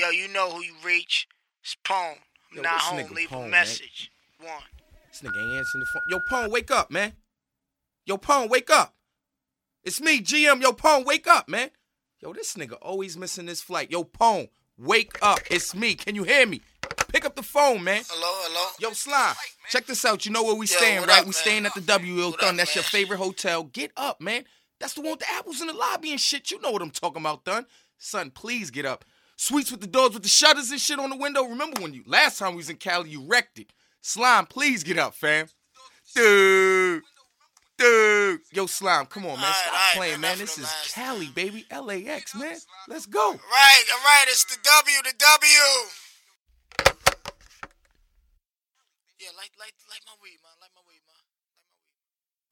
Yo, you know who you reach. It's Pone. I'm Yo, not this home. nigga Leave Pone, a man. message. One. This nigga ain't answering the phone. Yo, Pone, wake up, man. Yo, Pone, wake up. It's me, GM. Yo, Pone, wake up, man. Yo, this nigga always missing this flight. Yo, Pone, wake up. It's me. Can you hear me? Pick up the phone, man. Hello? Yo, Slime, check this out. You know where we Yo, staying, what right? up, We man? staying at the W What Thun. up, That's your man? favorite hotel. Get up, man. That's the one with the apples in the lobby and shit. You know what I'm talking about, Thun. Son, please get up. Suites with the doors with the shutters and shit on the window. Remember when last time we was in Cali, you wrecked it. Slime, please get up, fam. Dude. Yo, Slime, come on, man. All right, Stop all right, playing, man. man. This is Last Cali, baby. LAX, man. Let's go. All right. It's the W. Yeah, light my weed, man.